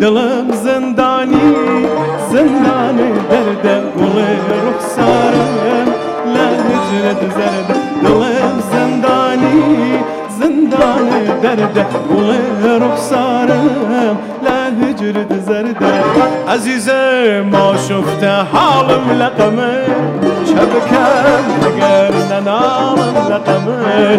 دلم زندانی زندان درده گل رخسارم لا هجرت زرده دلم زندانی زندان درده گل رخسارم لا هجرت زرده عزیزه ما شفته حالم لقمه شبكم دقر ننام لقمه